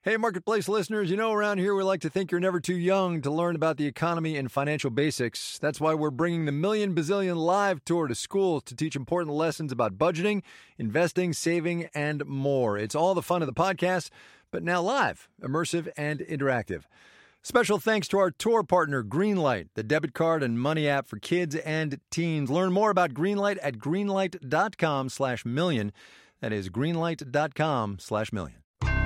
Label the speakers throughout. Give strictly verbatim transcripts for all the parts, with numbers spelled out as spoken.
Speaker 1: Hey, Marketplace listeners, you know around here we like to think you're never too young to learn about the economy and financial basics. That's why we're bringing the Million Bazillion Live Tour to schools to teach important lessons about budgeting, investing, saving, and more. It's all the fun of the podcast, but now live, immersive, and interactive. Special thanks to our tour partner, Greenlight, the debit card and money app for kids and teens. Learn more about Greenlight at greenlight.com slash million. That is greenlight.com slash million.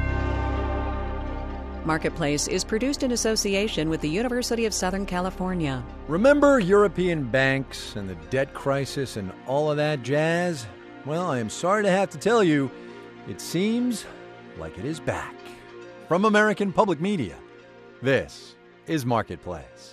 Speaker 2: Marketplace is produced in association with the University of Southern California.
Speaker 1: Remember European banks and the debt crisis and all of that jazz? Well, I am sorry to have to tell you, it seems like it is back. From American Public Media, this is Marketplace.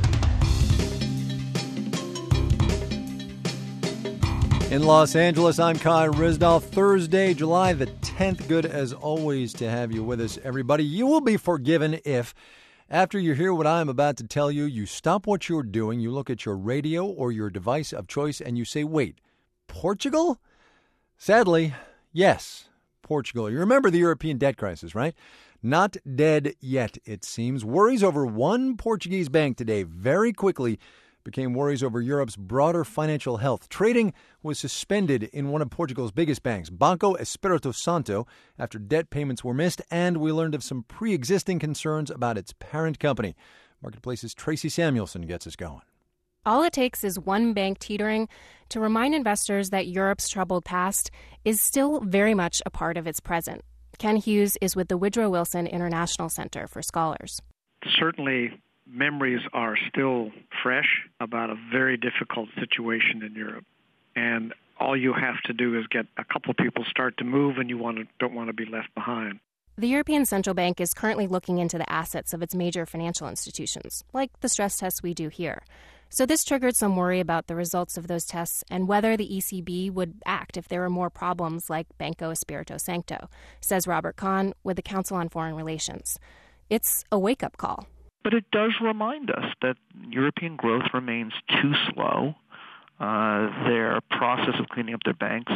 Speaker 1: In Los Angeles, I'm Kai Ryssdal. Thursday, July the tenth. Good as always to have you with us, everybody. You will be forgiven if, after you hear what I'm about to tell you, you stop what you're doing, you look at your radio or your device of choice, and you say, wait, Portugal? Sadly, yes, Portugal. You remember the European debt crisis, right? Not dead yet, it seems. Worries over one Portuguese bank today very quickly became worries over Europe's broader financial health. Trading was suspended in one of Portugal's biggest banks, Banco Espírito Santo, after debt payments were missed, and we learned of some pre-existing concerns about its parent company. Marketplace's Tracy Samuelson gets us going.
Speaker 3: All it takes is one bank teetering to remind investors that Europe's troubled past is still very much a part of its present. Ken Hughes is with the Woodrow Wilson International Center for Scholars.
Speaker 4: Certainly, memories are still fresh about a very difficult situation in Europe. And all you have to do is get a couple people start to move and you want to, don't want to be left behind.
Speaker 3: The European Central Bank is currently looking into the assets of its major financial institutions, like the stress tests we do here. So this triggered some worry about the results of those tests and whether the E C B would act if there were more problems like Banco Espírito Santo, says Robert Kahn with the Council on Foreign Relations. It's a wake-up call.
Speaker 5: But it does remind us that European growth remains too slow. Uh, their process of cleaning up their banks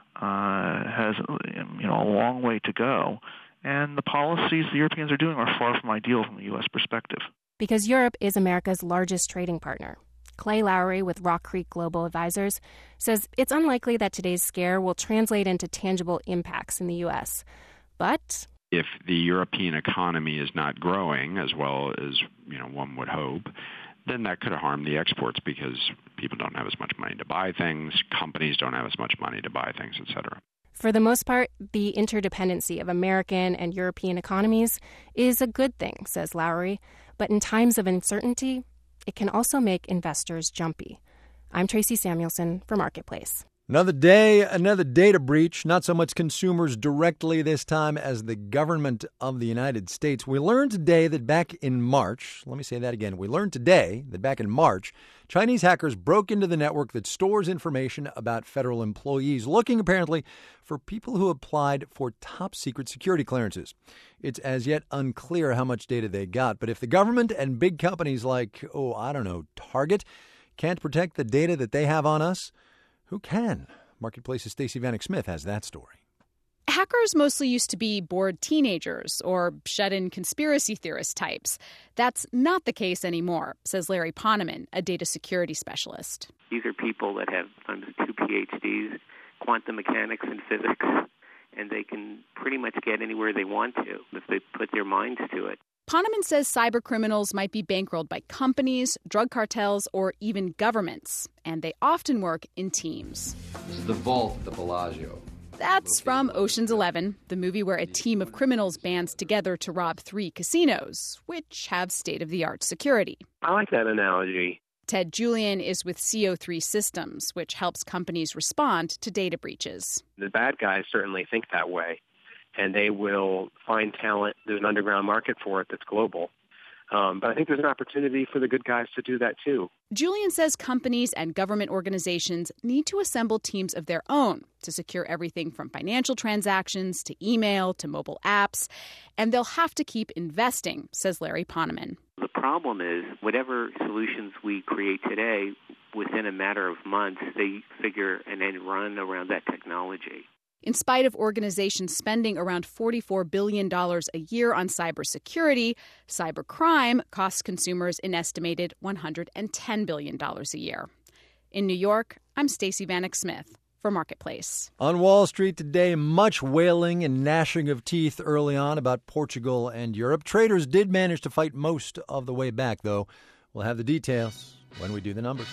Speaker 5: uh, has you know, a long way to go. And the policies the Europeans are doing are far from ideal from the U S perspective.
Speaker 3: Because Europe is America's largest trading partner. Clay Lowry with Rock Creek Global Advisors says it's unlikely that today's scare will translate into tangible impacts in the U S. But
Speaker 6: if the European economy is not growing as well as, you know, one would hope, then that could harm the exports because people don't have as much money to buy things, companies don't have as much money to buy things, et cetera.
Speaker 3: For the most part, the interdependency of American and European economies is a good thing, says Lowry. But in times of uncertainty, it can also make investors jumpy. I'm Tracy Samuelson for Marketplace.
Speaker 1: Another day, another data breach, not so much consumers directly this time as the government of the United States. We learned today that back in March, let me say that again, we learned today that back in March, Chinese hackers broke into the network that stores information about federal employees, looking apparently for people who applied for top-secret security clearances. It's as yet unclear how much data they got, but if the government and big companies like, oh, I don't know, Target can't protect the data that they have on us, who can? Marketplace's Stacey Vanek Smith has that story.
Speaker 7: Hackers mostly used to be bored teenagers or shut-in conspiracy theorist types. That's not the case anymore, says Larry Poneman, a data security specialist.
Speaker 8: These are people that have sometimes two P H Ds, quantum mechanics and physics, and they can pretty much get anywhere they want to if they put their minds to it.
Speaker 7: Poneman says cybercriminals might be bankrolled by companies, drug cartels, or even governments, and they often work in teams.
Speaker 9: This is the vault at the Bellagio.
Speaker 7: That's from Ocean's Eleven, the movie where a team of criminals bands together to rob three casinos, which have state-of-the-art security.
Speaker 8: I like that analogy.
Speaker 7: Ted Julian is with C O three Systems, which helps companies respond to data breaches.
Speaker 8: The bad guys certainly think that way, and they will find talent. There's an underground market for it that's global. Um, but I think there's an opportunity for the good guys to do that, too.
Speaker 7: Julian says companies and government organizations need to assemble teams of their own to secure everything from financial transactions to email to mobile apps. And they'll have to keep investing, says Larry Poneman.
Speaker 8: The problem is whatever solutions we create today, within a matter of months, they figure an end run around that technology.
Speaker 7: In spite of organizations spending around forty-four billion dollars a year on cybersecurity, cybercrime costs consumers an estimated one hundred ten billion dollars a year. In New York, I'm Stacey Vanek Smith for Marketplace.
Speaker 1: On Wall Street today, much wailing and gnashing of teeth early on about Portugal and Europe. Traders did manage to fight most of the way back, though. We'll have the details when we do the numbers.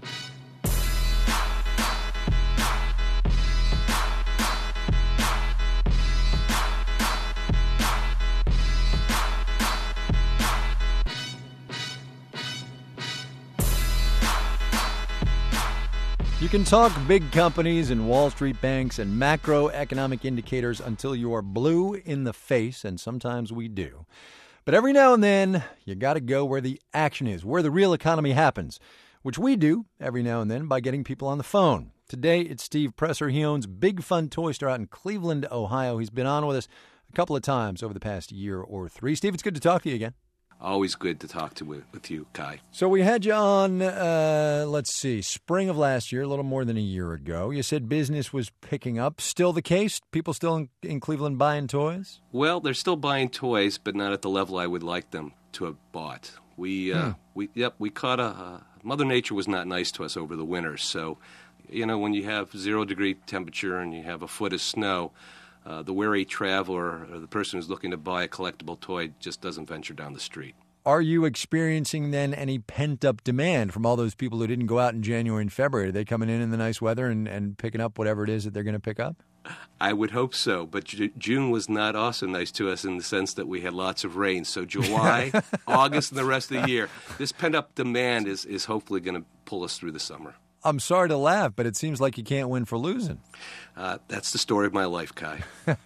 Speaker 1: You can talk big companies and Wall Street banks and macroeconomic indicators until you are blue in the face, and sometimes we do. But every now and then, you got to go where the action is, where the real economy happens, which we do every now and then by getting people on the phone. Today, it's Steve Presser. He owns Big Fun Toy Store out in Cleveland, Ohio. He's been on with us a couple of times over the past year or three. Steve, it's good to talk to you again.
Speaker 10: Always good to talk to with, with you, Kai.
Speaker 1: So we had you on, uh, let's see, spring of last year, a little more than a year ago. You said business was picking up. Still the case? People still in, in Cleveland buying toys?
Speaker 10: Well, they're still buying toys, but not at the level I would like them to have bought. We, uh, hmm. we, yep, we caught a. Uh, Mother Nature was not nice to us over the winter. So, you know, when you have zero degree temperature and you have a foot of snow, Uh, the wary traveler or the person who's looking to buy a collectible toy just doesn't venture down the street.
Speaker 1: Are you experiencing then any pent-up demand from all those people who didn't go out in January and February? Are they coming in in the nice weather and, and picking up whatever it is that they're going to pick up?
Speaker 10: I would hope so, but J- June was not also nice to us in the sense that we had lots of rain. So July, August, and the rest of the year, this pent-up demand is, is hopefully going to pull us through the summer.
Speaker 1: I'm sorry to laugh, but it seems like you can't win for losing.
Speaker 10: Uh, that's the story of my life, Kai.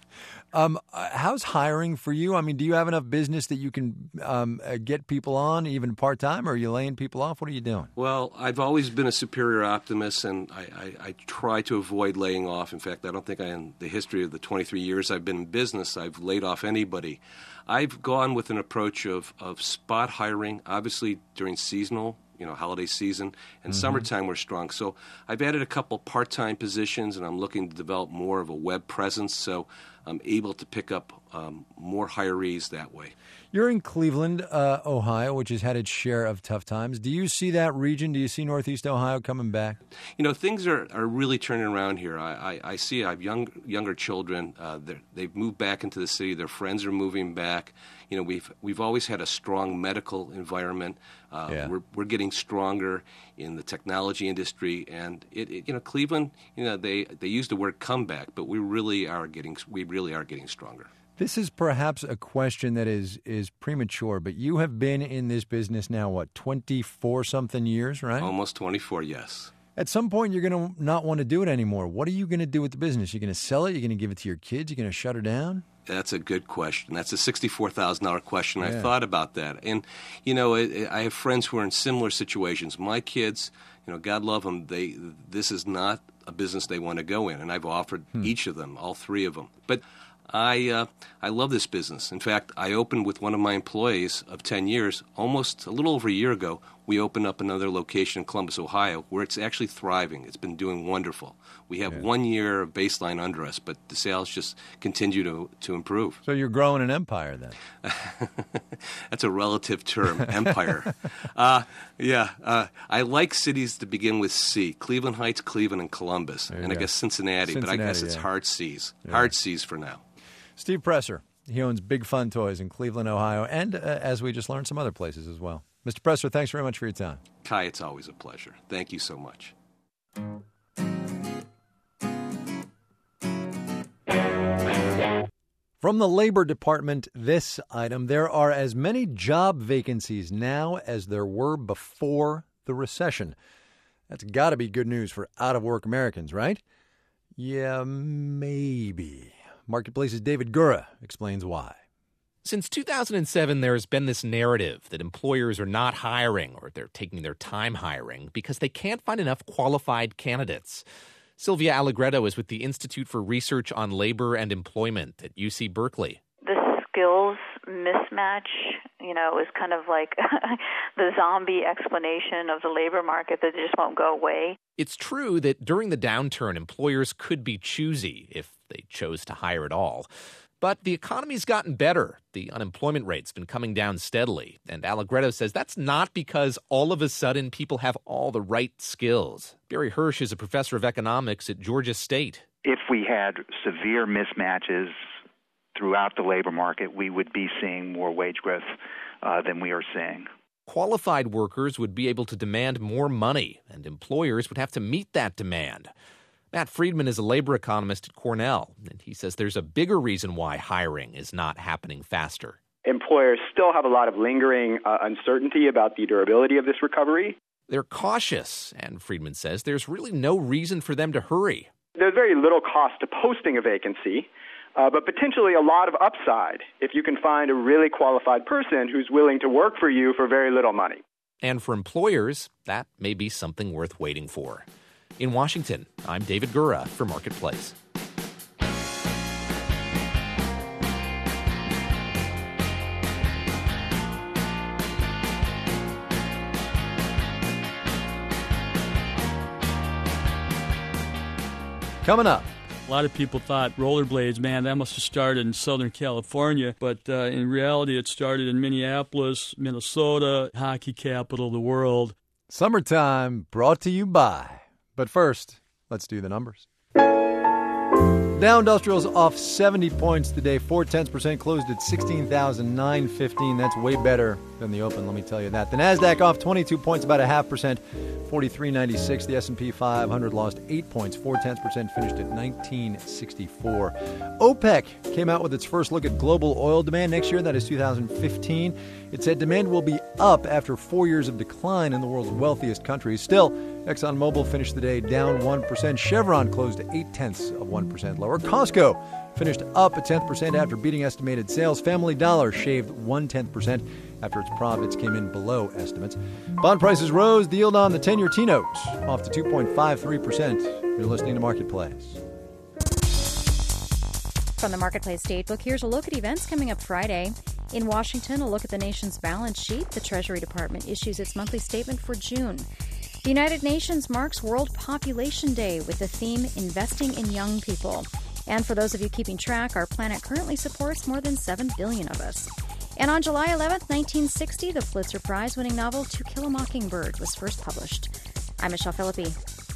Speaker 1: um, how's hiring for you? I mean, do you have enough business that you can um, uh, get people on, even part-time, or are you laying people off? What are you doing?
Speaker 10: Well, I've always been a superior optimist, and I, I, I try to avoid laying off. In fact, I don't think I, in the history of the twenty-three years I've been in business, I've laid off anybody. I've gone with an approach of, of spot hiring, obviously during seasonal you know, holiday season, and mm-hmm. summertime we're strong. So I've added a couple part-time positions, and I'm looking to develop more of a web presence, so I'm able to pick up um, more hirees that way.
Speaker 1: You're in Cleveland, uh, Ohio, which has had its share of tough times. Do you see that region? Do you see Northeast Ohio coming back?
Speaker 10: You know, things are, are really turning around here. I, I, I see I have young, younger children. Uh, they've moved back into the city. Their friends are moving back. You know, we've we've always had a strong medical environment. Uh, yeah. We're we're getting stronger in the technology industry, and it, it you know Cleveland. You know, they they use the word comeback, but we really are getting we really are getting stronger.
Speaker 1: This is perhaps a question that is is premature, but you have been in this business now, what, twenty-four something years, right?
Speaker 10: Almost twenty-four, yes.
Speaker 1: At some point, you're going to not want to do it anymore. What are you going to do with the business? You're going to sell it? You're going to give it to your kids? You're going to shut her down?
Speaker 10: That's a good question. That's a sixty-four thousand dollars question.
Speaker 1: Yeah.
Speaker 10: I've thought about that. And, you know, it, it, I have friends who are in similar situations. My kids, you know, God love them, they, this is not a business they want to go in. And I've offered hmm. each of them, all three of them. But I uh, I love this business. In fact, I opened with one of my employees of ten years, almost a little over a year ago. We opened up another location in Columbus, Ohio, where it's actually thriving. It's been doing wonderful. We have yeah. one year of baseline under us, but the sales just continue to, to improve.
Speaker 1: So you're growing an empire then?
Speaker 10: That's a relative term, empire. uh, yeah, uh, I like cities to begin with C. Cleveland Heights, Cleveland, and Columbus. And go. I guess Cincinnati,
Speaker 1: Cincinnati,
Speaker 10: but I guess it's
Speaker 1: yeah.
Speaker 10: hard C's.
Speaker 1: Yeah.
Speaker 10: Hard C's for now.
Speaker 1: Steve Presser. He owns Big Fun Toys in Cleveland, Ohio, and, uh, as we just learned, some other places as well. Mister Presser, thanks very much for your time.
Speaker 10: Kai, it's always a pleasure. Thank you so much.
Speaker 1: From the Labor Department, this item: there are as many job vacancies now as there were before the recession. That's got to be good news for out-of-work Americans, right? Yeah, maybe. Marketplace's David Gura explains why.
Speaker 11: Since two thousand seven, there has been this narrative that employers are not hiring, or they're taking their time hiring, because they can't find enough qualified candidates. Sylvia Allegretto is with the Institute for Research on Labor and Employment at U C Berkeley.
Speaker 12: The skills mismatch, you know, is kind of like the zombie explanation of the labor market that just won't go away.
Speaker 11: It's true that during the downturn, employers could be choosy. If they chose to hire at all. But the economy's gotten better. The unemployment rate's been coming down steadily. And Allegretto says that's not because all of a sudden people have all the right skills. Barry Hirsch is a professor of economics at Georgia State.
Speaker 13: If we had severe mismatches throughout the labor market, we would be seeing more wage growth uh, than we are seeing.
Speaker 11: Qualified workers would be able to demand more money, and employers would have to meet that demand. Matt Friedman is a labor economist at Cornell, and he says there's a bigger reason why hiring is not happening faster.
Speaker 14: Employers still have a lot of lingering uh, uncertainty about the durability of this recovery.
Speaker 11: They're cautious, and Friedman says there's really no reason for them to hurry.
Speaker 14: There's very little cost to posting a vacancy, uh, but potentially a lot of upside if you can find a really qualified person who's willing to work for you for very little money.
Speaker 11: And for employers, that may be something worth waiting for. In Washington, I'm David Gura for Marketplace.
Speaker 1: Coming up.
Speaker 15: A lot of people thought rollerblades, man, that must have started in Southern California. But uh, in reality, it started in Minneapolis, Minnesota, hockey capital of the world.
Speaker 1: Summertime brought to you by. But first, let's do the numbers. Dow Industrial's off seventy points today, four tenths percent, closed at sixteen thousand nine hundred fifteen. That's way better than the open, let me tell you that. The Nasdaq off twenty-two points, about a half percent, forty-three ninety-six. The S and P five hundred lost eight points, four tenths percent, finished at nineteen sixty-four. OPEC came out with its first look at global oil demand next year, that is two thousand fifteen. It said demand will be up after four years of decline in the world's wealthiest countries. Still, ExxonMobil finished the day down one percent. Chevron closed eight tenths of one percent lower. Costco finished up a tenth percent after beating estimated sales. Family Dollar shaved one tenth percent after its profits came in below estimates. Bond prices rose. The yield on the ten-year T-note off to two point five three percent. You're listening to Marketplace.
Speaker 16: From the Marketplace Datebook, here's a look at events coming up Friday. In Washington, a look at the nation's balance sheet. The Treasury Department issues its monthly statement for June. The United Nations marks World Population Day with the theme Investing in Young People. And for those of you keeping track, our planet currently supports more than seven billion of us. And on July eleventh, nineteen sixty, the Pulitzer Prize-winning novel To Kill a Mockingbird was first published. I'm Michelle Philippi.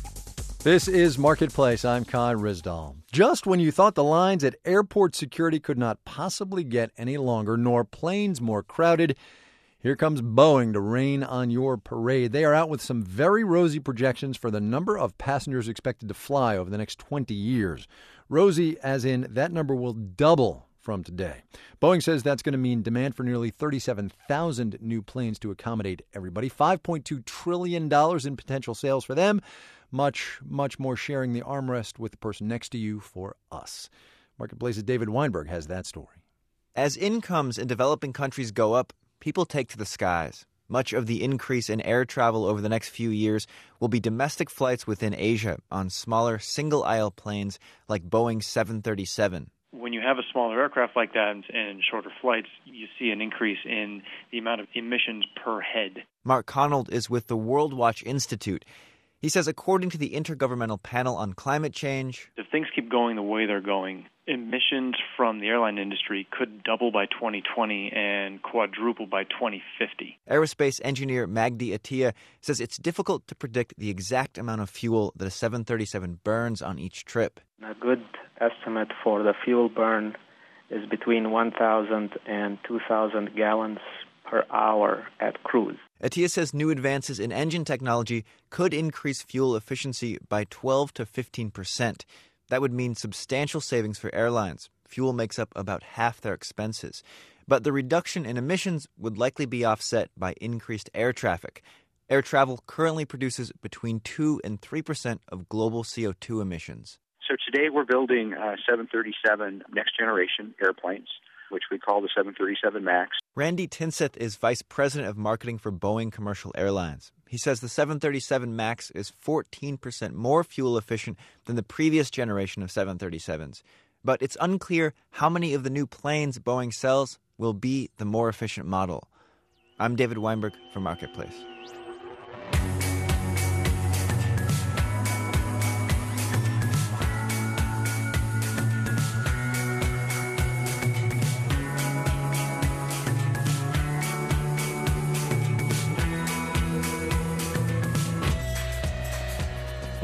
Speaker 1: This is Marketplace. I'm Kai Risdall. Just when you thought the lines at airport security could not possibly get any longer, nor planes more crowded, here comes Boeing to rain on your parade. They are out with some very rosy projections for the number of passengers expected to fly over the next twenty years. Rosy as in that number will double from today. Boeing says that's going to mean demand for nearly thirty-seven thousand new planes to accommodate everybody. five point two trillion dollars in potential sales for them. Much, much more sharing the armrest with the person next to you for us. Marketplace's David Weinberg has that story.
Speaker 17: As incomes in developing countries go up, people take to the skies. Much of the increase in air travel over the next few years will be domestic flights within Asia on smaller single-aisle planes like Boeing seven thirty-seven.
Speaker 18: When you have a smaller aircraft like that and shorter flights, you see an increase in the amount of emissions per head.
Speaker 17: Mark Connell is with the World Watch Institute. He says according to the Intergovernmental Panel on Climate Change,
Speaker 18: if things keep going the way they're going, emissions from the airline industry could double by twenty twenty and quadruple by twenty fifty.
Speaker 17: Aerospace engineer Magdi Attia says it's difficult to predict the exact amount of fuel that a seven thirty-seven burns on each trip.
Speaker 19: A good estimate for the fuel burn is between one thousand and two thousand gallons per hour at cruise.
Speaker 17: Attia says new advances in engine technology could increase fuel efficiency by twelve to fifteen percent. That would mean substantial savings for airlines. Fuel makes up about half their expenses. But the reduction in emissions would likely be offset by increased air traffic. Air travel currently produces between two and three percent of global C O two emissions.
Speaker 20: So today we're building uh, seven thirty-seven next-generation airplanes, which we call the seven thirty-seven MAX.
Speaker 17: Randy Tinseth is vice president of marketing for Boeing Commercial Airlines. He says the seven thirty-seven MAX is fourteen percent more fuel efficient than the previous generation of seven thirty-sevens. But it's unclear how many of the new planes Boeing sells will be the more efficient model. I'm David Weinberg for Marketplace.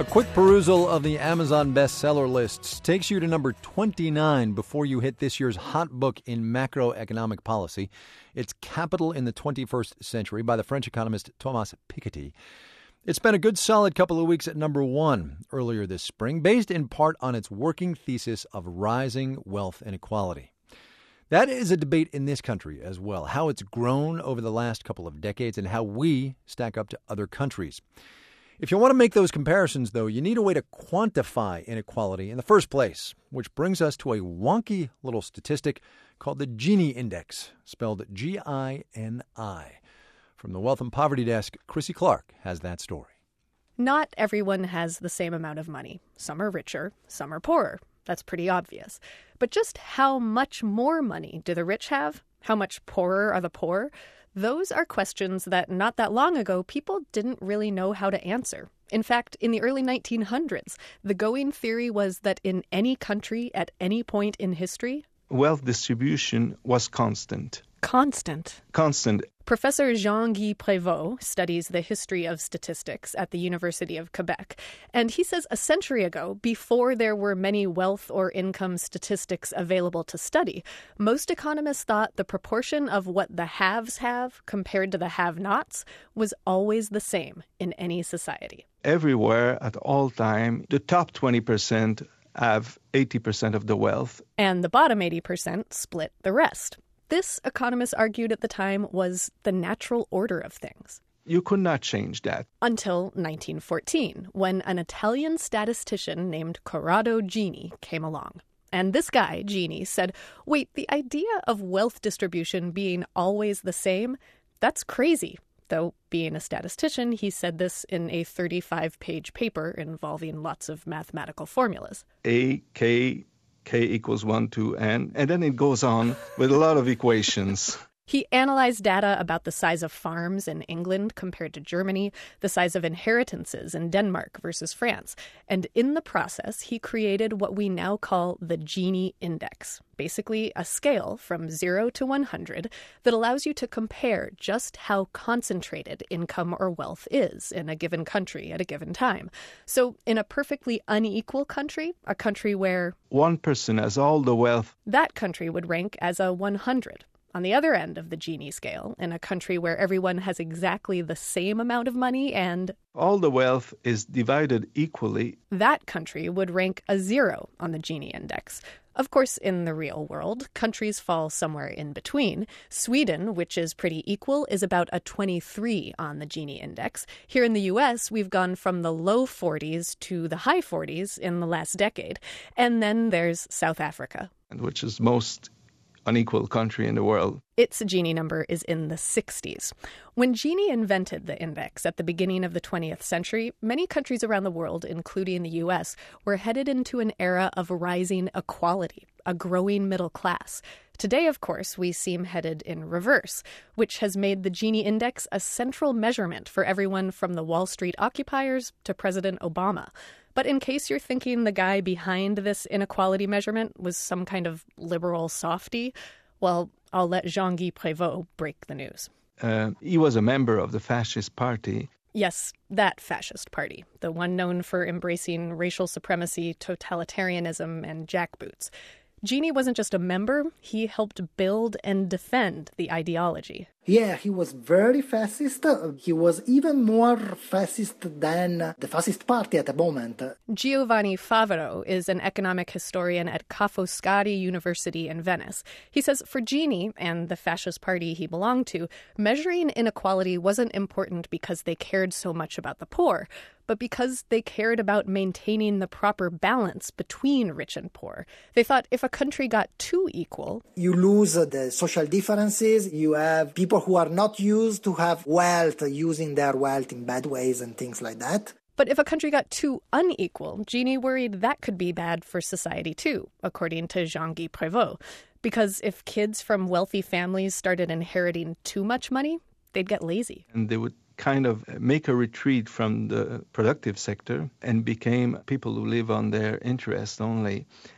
Speaker 1: quick perusal of the Amazon bestseller lists takes you to number twenty-nine before you hit this year's hot book in macroeconomic policy. It's Capital in the twenty-first Century by the French economist Thomas Piketty. It spent a good solid couple of weeks at number one earlier this spring, based in part on its working thesis of rising wealth inequality. That is a debate in this country as well, how it's grown over the last couple of decades and how we stack up to other countries. If you want to make those comparisons, though, you need a way to quantify inequality in the first place, which brings us to a wonky little statistic called the Gini Index, spelled G I N I. From the Wealth and Poverty Desk, Chrissy Clark has that story.
Speaker 21: Not everyone has the same amount of money. Some are richer, some are poorer. That's pretty obvious. But just how much more money do the rich have? How much poorer are the poor? Those are questions that not that long ago people didn't really know how to answer. In fact, in the early nineteen hundreds, the going theory was that in any country at any point in history,
Speaker 22: wealth distribution was constant.
Speaker 21: Constant.
Speaker 22: Constant.
Speaker 21: Professor Jean-Guy Prévost studies the history of statistics at the University of Quebec, and he says a century ago, before there were many wealth or income statistics available to study, most economists thought the proportion of what the haves have compared to the have-nots was always the same in any society.
Speaker 22: Everywhere, at all time, the top twenty percent have eighty percent of the wealth.
Speaker 21: And the bottom eighty percent split the rest. This, economists argued at the time, was the natural order of things.
Speaker 22: You could not change that.
Speaker 21: Until nineteen fourteen, when an Italian statistician named Corrado Gini came along. And this guy, Gini, said, wait, the idea of wealth distribution being always the same, that's crazy. Though, being a statistician, he said this in a thirty-five page paper involving lots of mathematical formulas.
Speaker 22: A, K... K equals one, two, N, and then it goes on with a lot of equations.
Speaker 21: He analyzed data about the size of farms in England compared to Germany, the size of inheritances in Denmark versus France, and in the process, he created what we now call the Gini Index, basically a scale from zero to one hundred that allows you to compare just how concentrated income or wealth is in a given country at a given time. So in a perfectly unequal country, a country where
Speaker 22: one person has all the wealth,
Speaker 21: that country would rank as a one hundred. On the other end of the Gini scale, in a country where everyone has exactly the same amount of money and
Speaker 22: all the wealth is divided equally,
Speaker 21: that country would rank a zero on the Gini Index. Of course, in the real world, countries fall somewhere in between. Sweden, which is pretty equal, is about a twenty-three on the Gini Index. Here in the U S, we've gone from the low forties to the high forties in the last decade. And then there's South Africa,
Speaker 22: which is most unequal country in the world.
Speaker 21: Its Gini number is in the sixties. When Gini invented the index at the beginning of the twentieth century, many countries around the world, including the U S, were headed into an era of rising equality, a growing middle class. Today, of course, we seem headed in reverse, which has made the Gini Index a central measurement for everyone from the Wall Street occupiers to President Obama. But in case you're thinking the guy behind this inequality measurement was some kind of liberal softy, well, I'll let Jean-Guy Prévost break the news.
Speaker 22: Uh, he was a member of the fascist party.
Speaker 21: Yes, that fascist party, the one known for embracing racial supremacy, totalitarianism, and jackboots. Gini wasn't just a member, he helped build and defend the ideology.
Speaker 23: Yeah, he was very fascist. He was even more fascist than the fascist party at the moment.
Speaker 21: Giovanni Favaro is an economic historian at Ca' Foscari University in Venice. He says for Gini and the fascist party he belonged to, measuring inequality wasn't important because they cared so much about the poor, but because they cared about maintaining the proper balance between rich and poor. They thought if a country got too equal,
Speaker 23: you lose the social differences. You have people who are not used to have wealth, using their wealth in bad ways and things like that.
Speaker 21: But if a country got too unequal, Gini worried that could be bad for society too, according to Jean-Guy Prévost. Because if kids from wealthy families started inheriting too much money, they'd get lazy.
Speaker 22: And they would kind of make a retreat from the productive sector and became people who live on their interest only.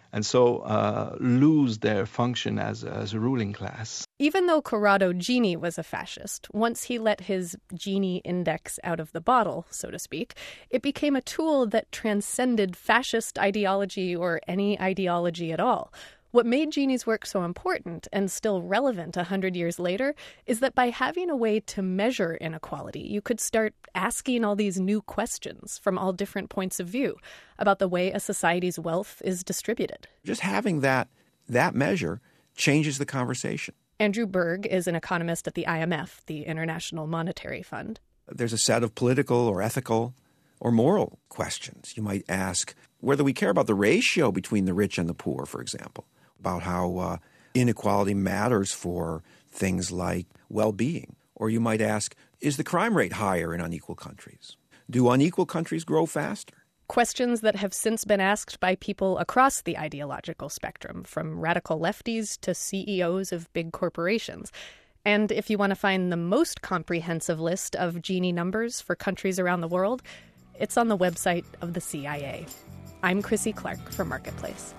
Speaker 22: and so uh, lose their function as, as a ruling class.
Speaker 21: Even though Corrado Gini was a fascist, once he let his Gini index out of the bottle, so to speak, it became a tool that transcended fascist ideology or any ideology at all. What made Gini's work so important and still relevant a hundred years later is that by having a way to measure inequality, you could start asking all these new questions from all different points of view about the way a society's wealth is distributed.
Speaker 2: Just having that that measure changes the conversation.
Speaker 21: Andrew Berg is an economist at the I M F, the International Monetary Fund.
Speaker 2: There's a set of political or ethical or moral questions. You might ask whether we care about the ratio between the rich and the poor, for example, about how uh, inequality matters for things like well-being. Or you might ask, is the crime rate higher in unequal countries? Do unequal countries grow faster?
Speaker 21: Questions that have since been asked by people across the ideological spectrum, from radical lefties to C E Os of big corporations. And if you want to find the most comprehensive list of Gini numbers for countries around the world, it's on the website of the C I A. I'm Chrissy Clark for Marketplace.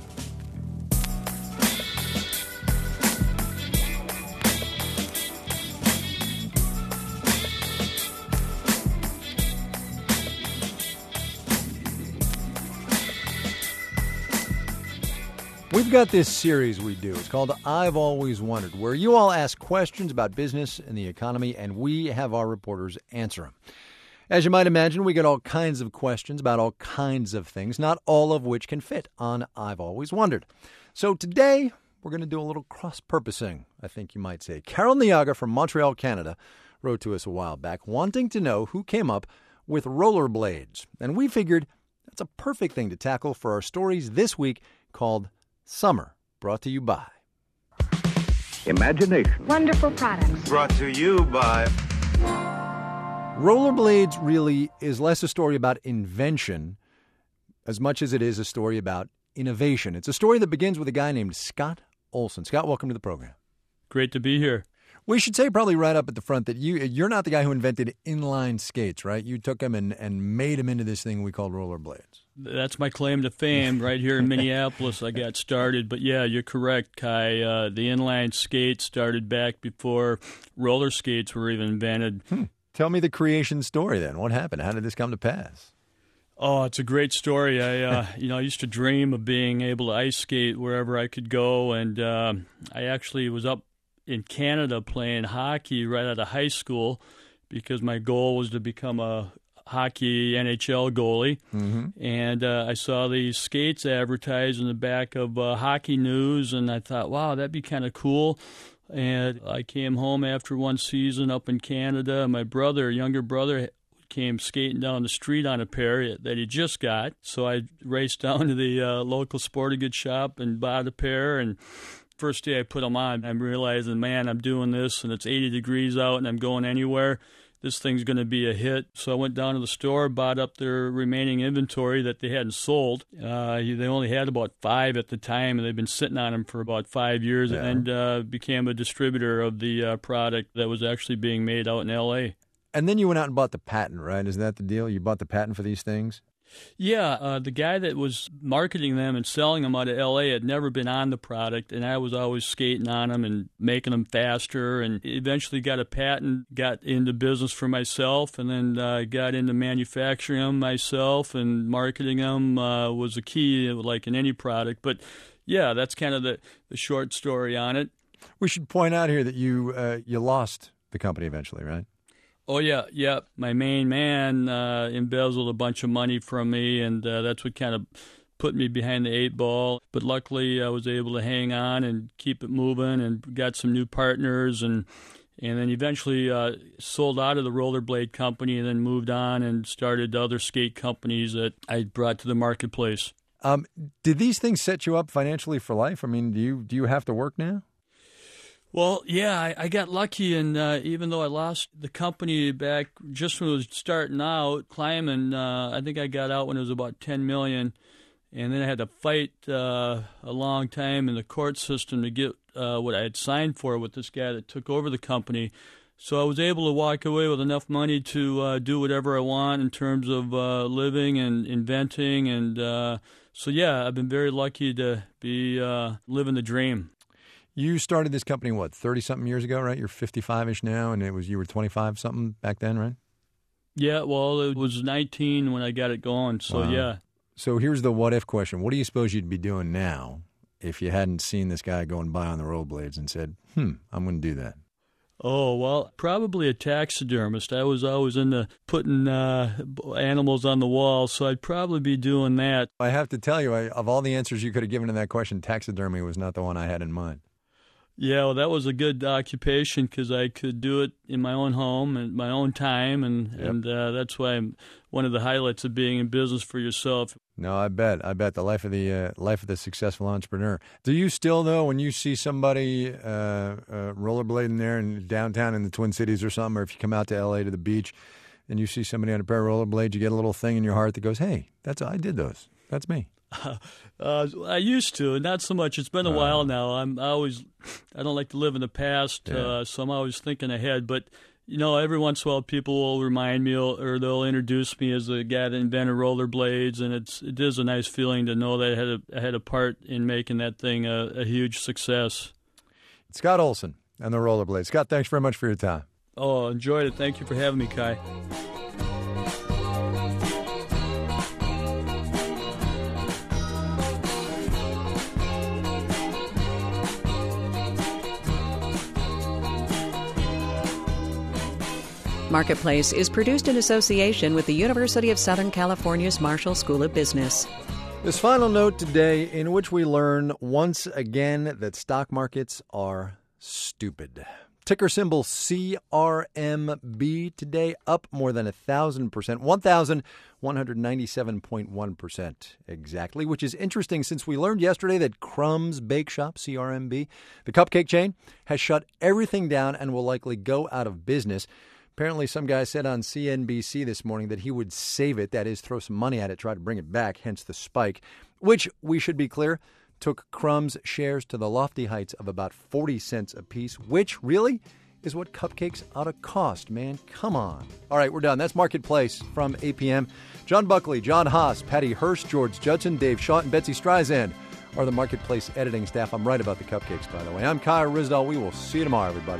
Speaker 1: We've got this series we do. It's called I've Always Wondered, where you all ask questions about business and the economy, and we have our reporters answer them. As you might imagine, we get all kinds of questions about all kinds of things, not all of which can fit on I've Always Wondered. So today, we're going to do a little cross-purposing, I think you might say. Carol Niaga from Montreal, Canada, wrote to us a while back wanting to know who came up with rollerblades. And we figured that's a perfect thing to tackle for our stories this week called Summer, brought to you by
Speaker 4: Imagination.
Speaker 5: Wonderful products.
Speaker 4: Brought to you by
Speaker 1: Rollerblades really is less a story about invention as much as it is a story about innovation. It's a story that begins with a guy named Scott Olson. Scott, welcome to the program.
Speaker 15: Great to be here.
Speaker 1: We should say probably right up at the front that you, you're not the guy who invented inline skates, right? You took them and, and made them into this thing we call rollerblades.
Speaker 15: That's my claim to fame. Right here in Minneapolis, I got started. But yeah, you're correct, Kai. Uh, the inline skate started back before roller skates were even invented.
Speaker 1: Hmm. Tell me the creation story then. What happened? How did this come to pass?
Speaker 15: Oh, it's a great story. I, uh, you know, I used to dream of being able to ice skate wherever I could go, and uh, I actually was up in Canada playing hockey right out of high school because my goal was to become a hockey N H L goalie. Mm-hmm. And uh, I saw these skates advertised in the back of uh, Hockey News, and I thought, wow, that'd be kind of cool. And I came home after one season up in Canada. My brother, younger brother, came skating down the street on a pair that he just got. So I raced down to the uh, local sporting goods shop and bought a pair, and first day I put them on, I'm realizing, man, I'm doing this, and it's eighty degrees out, and I'm going anywhere. This thing's going to be a hit. So I went down to the store, bought up their remaining inventory that they hadn't sold. Uh, they only had about five at the time, and they've been sitting on them for about five years, yeah. and uh, became a distributor of the uh, product that was actually being made out in L A.
Speaker 1: And then you went out and bought the patent, right? Isn't that the deal? You bought the patent for these things?
Speaker 15: Yeah, uh, the guy that was marketing them and selling them out of L A had never been on the product, and I was always skating on them and making them faster, and eventually got a patent, got into business for myself, and then uh, got into manufacturing them myself, and marketing them uh, was a key, like in any product. But yeah, that's kind of the, the short story on it.
Speaker 1: We should point out here that you uh, you lost the company eventually, right?
Speaker 15: Oh, yeah, yeah. My main man uh, embezzled a bunch of money from me, and uh, that's what kind of put me behind the eight ball. But luckily, I was able to hang on and keep it moving and got some new partners, and and then eventually uh, sold out of the rollerblade company and then moved on and started other skate companies that I brought to the marketplace.
Speaker 1: Um, did these things set you up financially for life? I mean, do you do you have to work now?
Speaker 15: Well, yeah, I, I got lucky, and uh, even though I lost the company back just when it was starting out climbing, uh, I think I got out when it was about ten million dollars, and then I had to fight uh, a long time in the court system to get uh, what I had signed for with this guy that took over the company. So I was able to walk away with enough money to uh, do whatever I want in terms of uh, living and inventing. And uh, so, yeah, I've been very lucky to be uh, living the dream.
Speaker 1: You started this company, what, thirty-something years ago, right? You're fifty-five-ish now, and it was you were twenty-five-something back then, right?
Speaker 15: Yeah, well, it was nineteen when I got it going, so
Speaker 1: Wow.
Speaker 15: yeah.
Speaker 1: So here's the what-if question. What do you suppose you'd be doing now if you hadn't seen this guy going by on the rollerblades and said, hmm, I'm going to do that?
Speaker 15: Oh, well, probably a taxidermist. I was always into putting uh, animals on the wall, so I'd probably be doing that.
Speaker 1: I have to tell you, I, of all the answers you could have given to that question, taxidermy was not the one I had in mind.
Speaker 15: Yeah, well, that was a good occupation because I could do it in my own home and my own time, and,
Speaker 1: Yep.
Speaker 15: and uh, that's why I'm one of the highlights of being in business for yourself.
Speaker 1: No, I bet. I bet the life of the uh, life of the successful entrepreneur. Do you still know when you see somebody uh, uh, rollerblading there in downtown in the Twin Cities or something, or if you come out to L A to the beach and you see somebody on a pair of rollerblades, you get a little thing in your heart that goes, "Hey, that's I did those. That's me."
Speaker 15: Uh, I used to, not so much. It's been a
Speaker 1: Uh.
Speaker 15: while now. I'm I always, I don't like to live in the past,
Speaker 1: Yeah.
Speaker 15: uh, so I'm always thinking ahead. But you know, every once in a while, people will remind me or they'll introduce me as the guy that invented rollerblades, and it's it is a nice feeling to know that I had a, I had a part in making that thing a, a huge success.
Speaker 1: Scott Olson and the rollerblades. Scott, thanks very much for your time.
Speaker 15: Oh, enjoyed it. Thank you for having me, Kai.
Speaker 4: Marketplace is produced in association with the University of Southern California's Marshall School of Business.
Speaker 1: This final note today, in which we learn once again that stock markets are stupid. Ticker symbol C R M B today up more than one thousand percent, one thousand one hundred ninety-seven point one percent exactly, which is interesting since we learned yesterday that Crumb's Bake Shop, C R M B, the cupcake chain, has shut everything down and will likely go out of business. Apparently, some guy said on C N B C this morning that he would save it, that is, throw some money at it, try to bring it back, hence the spike, which, we should be clear, took Crumb's shares to the lofty heights of about forty cents apiece, which really is what cupcakes ought to cost, man. Come on. All right, we're done. That's Marketplace from eight p.m. John Buckley, John Haas, Patty Hurst, George Judson, Dave Shaw, and Betsy Streisand are the Marketplace editing staff. I'm right about the cupcakes, by the way. I'm Kai Ryssdal. We will see you tomorrow, everybody.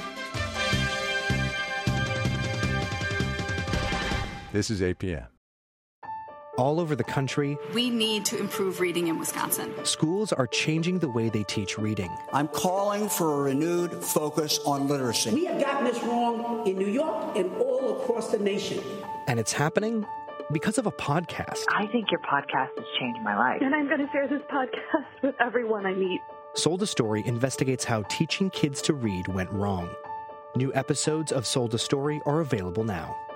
Speaker 1: This is eight p.m.
Speaker 5: All over the country,
Speaker 6: we need to improve reading in Wisconsin.
Speaker 5: Schools are changing the way they teach reading.
Speaker 24: I'm calling for a renewed focus on literacy.
Speaker 25: We have gotten this wrong in New York and all across the nation.
Speaker 5: And it's happening because of a podcast.
Speaker 26: I think your podcast has changed my life.
Speaker 27: And I'm going to share this podcast with everyone I meet.
Speaker 5: Sold a Story investigates how teaching kids to read went wrong. New episodes of Sold a Story are available now.